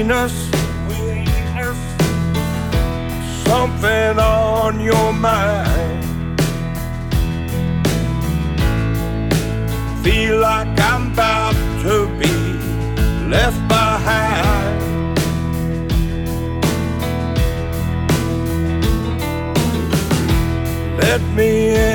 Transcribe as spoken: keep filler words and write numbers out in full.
Venus, something on your mind. Feel like I'm about to be left by